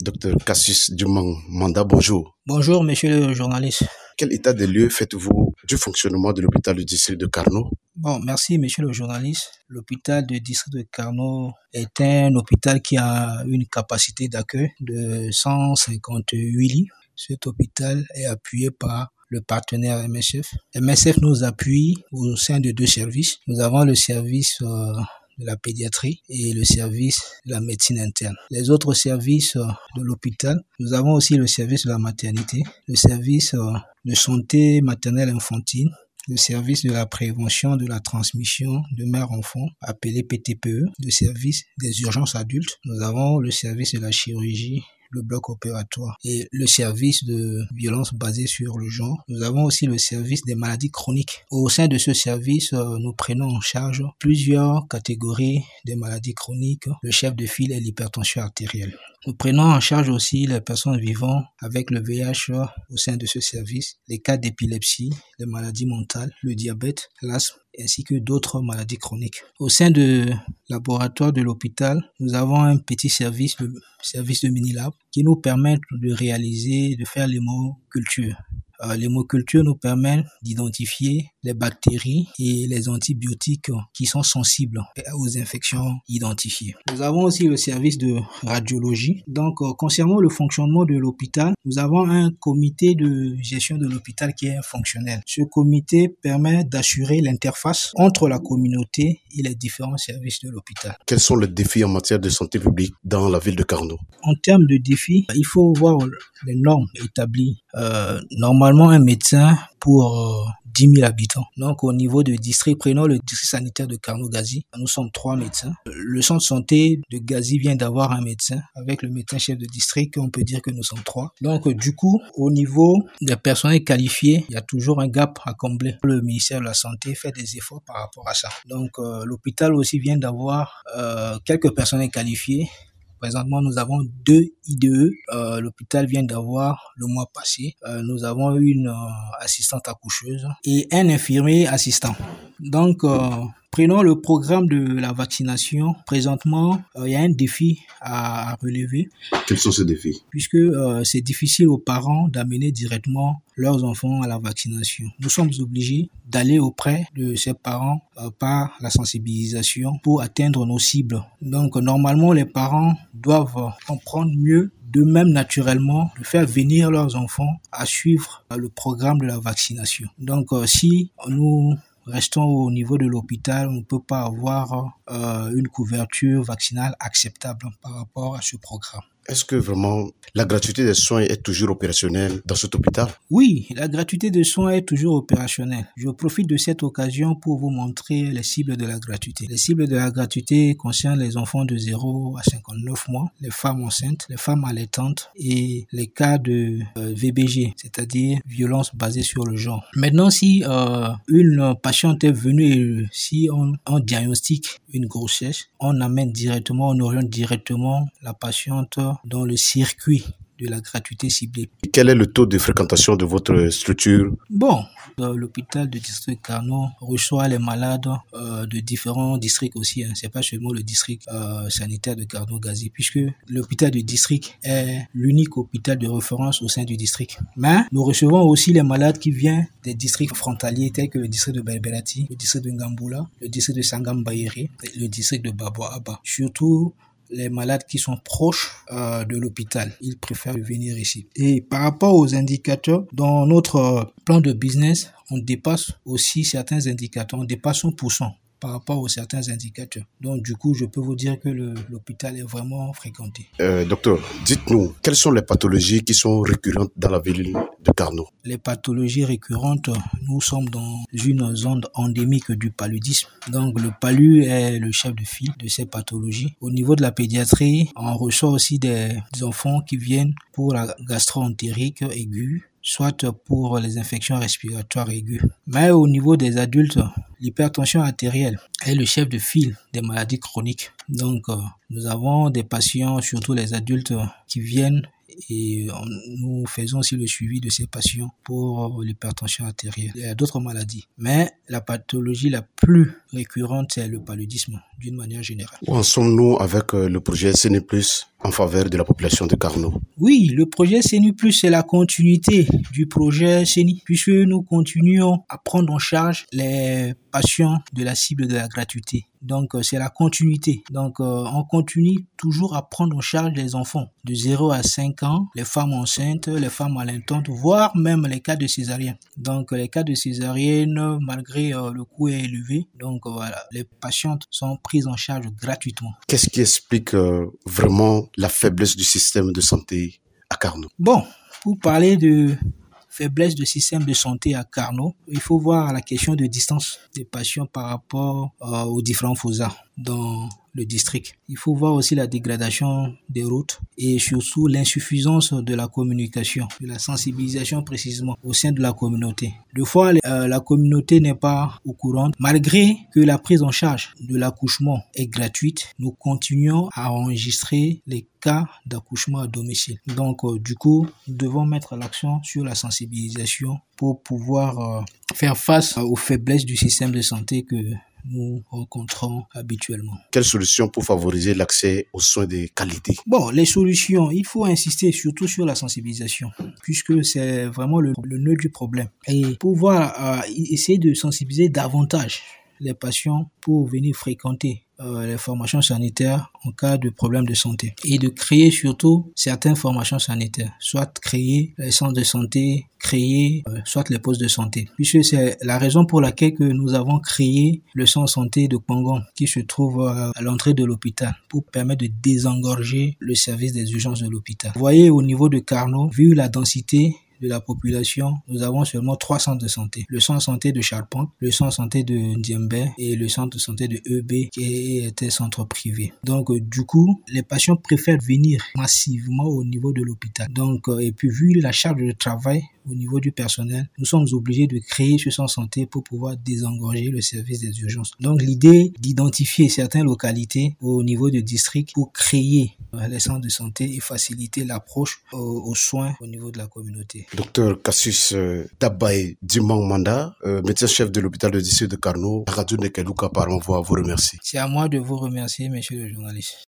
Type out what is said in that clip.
Docteur Cassius Dumang Manda, bonjour. Bonjour, monsieur le journaliste. Quel état des lieux faites-vous du fonctionnement de l'hôpital du district de Carnot? Merci, monsieur le journaliste. L'hôpital du district de Carnot est un hôpital qui a une capacité d'accueil de 158 lits. Cet hôpital est appuyé par le partenaire MSF. MSF nous appuie au sein de deux services. Nous avons le service de la pédiatrie et le service de la médecine interne. Les autres services de l'hôpital, nous avons aussi le service de la maternité, le service de santé maternelle infantile, le service de la prévention de la transmission de mère-enfant, appelé PTPE, le service des urgences adultes. Nous avons le service de la chirurgie, le bloc opératoire et le service de violence basée sur le genre. Nous avons aussi le service des maladies chroniques. Au sein de ce service, nous prenons en charge plusieurs catégories de maladies chroniques. Le chef de file est l'hypertension artérielle. Nous prenons en charge aussi les personnes vivant avec le VIH au sein de ce service, les cas d'épilepsie, les maladies mentales, le diabète, l'asthme, ainsi que d'autres maladies chroniques. Au sein de laboratoire de l'hôpital, nous avons un petit service, le service de Minilab, qui nous permet de faire l'hémoculture. L'hémoculture nous permet d'identifier les bactéries et les antibiotiques qui sont sensibles aux infections identifiées. Nous avons aussi le service de radiologie. Donc, concernant le fonctionnement de l'hôpital, nous avons un comité de gestion de l'hôpital qui est fonctionnel. Ce comité permet d'assurer l'interface entre la communauté et les différents services de l'hôpital. Quels sont les défis en matière de santé publique dans la ville de Carnot? En termes de défis, il faut voir les normes établies. Normalement, un médecin pour 10 000 habitants. Donc, au niveau du district, prenons le district sanitaire de Carnot-Gazi. Nous sommes 3 médecins. Le centre de santé de Gazi vient d'avoir un médecin. Avec le médecin chef de district, on peut dire que nous sommes 3. Donc, du coup, au niveau des personnels qualifiés, il y a toujours un gap à combler. Le ministère de la Santé fait des efforts par rapport à ça. Donc, l'hôpital aussi vient d'avoir quelques personnels qualifiés. Présentement, nous avons 2 IDE. L'hôpital vient d'avoir, le mois passé, nous avons une assistante accoucheuse et un infirmier assistant. Donc, prenons le programme de la vaccination. Présentement, il y a un défi à relever. Quels sont ces défis? Puisque c'est difficile aux parents d'amener directement leurs enfants à la vaccination. Nous sommes obligés d'aller auprès de ces parents par la sensibilisation pour atteindre nos cibles. Donc, normalement, les parents doivent comprendre mieux d'eux-mêmes naturellement, de faire venir leurs enfants à suivre le programme de la vaccination. Donc, si nous restons au niveau de l'hôpital, on ne peut pas avoir une couverture vaccinale acceptable par rapport à ce programme. Est-ce que vraiment la gratuité des soins est toujours opérationnelle dans cet hôpital? Oui, la gratuité des soins est toujours opérationnelle. Je profite de cette occasion pour vous montrer les cibles de la gratuité. Les cibles de la gratuité concernent les enfants de 0 à 59 mois, les femmes enceintes, les femmes allaitantes et les cas de VBG, c'est-à-dire violence basée sur le genre. Maintenant, si une patiente est venue et si on diagnostique une grossesse, on oriente directement la patiente dans le circuit de la gratuité ciblée. Quel est le taux de fréquentation de votre structure? L'hôpital de district Carnot reçoit les malades de différents districts aussi. C'est pas seulement le district sanitaire de Carnot-Gazi, puisque l'hôpital de district est l'unique hôpital de référence au sein du district. Mais nous recevons aussi les malades qui viennent des districts frontaliers tels que le district de Belbelati, le district de Ngambula, le district de Sangam-Bayeri, le district de Babo-Aba. Surtout les malades qui sont proches de l'hôpital, ils préfèrent venir ici. Et par rapport aux indicateurs, dans notre plan de business, on dépasse aussi certains indicateurs, on dépasse 1% par rapport aux certains indicateurs. Donc, du coup, je peux vous dire que l'hôpital est vraiment fréquenté. Docteur, dites-nous, quelles sont les pathologies qui sont récurrentes dans la ville de Carnot? Les pathologies récurrentes, nous sommes dans une zone endémique du paludisme. Donc, le palu est le chef de file de ces pathologies. Au niveau de la pédiatrie, on reçoit aussi des enfants qui viennent pour la gastro-entérite aiguë, soit pour les infections respiratoires aiguës. Mais au niveau des adultes, l'hypertension artérielle est le chef de file des maladies chroniques. Donc, nous avons des patients, surtout les adultes, qui viennent et nous faisons aussi le suivi de ces patients pour l'hypertension artérielle. Il y a d'autres maladies. Mais la pathologie la plus récurrente, c'est le paludisme, d'une manière générale. Où en sommes-nous avec le projet CNE+, en faveur de la population de Carnot. Oui, le projet CENI+, c'est la continuité du projet CENI, puisque nous continuons à prendre en charge les patients de la cible de la gratuité. Donc, c'est la continuité. Donc, on continue toujours à prendre en charge les enfants de 0 à 5 ans, les femmes enceintes, les femmes allaitantes, voire même les cas de césarienne. Donc, les cas de césarienne, malgré le coût est élevé, donc voilà, les patientes sont prises en charge gratuitement. Qu'est-ce qui explique vraiment la faiblesse du système de santé à Carnot? Bon, pour parler de faiblesse de système de santé à Carnot, il faut voir la question de distance des patients par rapport aux différents FOSA dans le district. Il faut voir aussi la dégradation des routes et surtout l'insuffisance de la communication, de la sensibilisation précisément au sein de la communauté. Des fois, la communauté n'est pas au courant. Malgré que la prise en charge de l'accouchement est gratuite, nous continuons à enregistrer les cas d'accouchement à domicile. Donc, du coup, nous devons mettre l'accent sur la sensibilisation pour pouvoir faire face aux faiblesses du système de santé que nous rencontrons habituellement. Quelles solutions pour favoriser l'accès aux soins de qualité? Bon, les solutions, il faut insister surtout sur la sensibilisation, puisque c'est vraiment le nœud du problème. Et pouvoir essayer de sensibiliser davantage les patients pour venir fréquenter les formations sanitaires en cas de problème de santé et de créer surtout certaines formations sanitaires, soit créer les centres de santé, créer soit les postes de santé, puisque c'est la raison pour laquelle que nous avons créé le centre de santé de Kwangon qui se trouve à l'entrée de l'hôpital pour permettre de désengorger le service des urgences de l'hôpital. Vous voyez, au niveau de Carnot, vu la densité de la population, nous avons seulement 3 centres de santé. Le centre de santé de Charpente, le centre de santé de Ndiembé et le centre de santé de EB qui était centre privé. Donc, du coup, les patients préfèrent venir massivement au niveau de l'hôpital. Donc, et puis vu la charge de travail au niveau du personnel, nous sommes obligés de créer ce centre de santé pour pouvoir désengorger le service des urgences. Donc, l'idée d'identifier certaines localités au niveau du district pour créer les centres de santé et faciliter l'approche aux soins au niveau de la communauté. Docteur Cassius Dabaye Dimang Manda, médecin-chef de l'hôpital de district de Carnot, Radio Nekelouka par ma voix vous remercie. C'est à moi de vous remercier, monsieur le journaliste.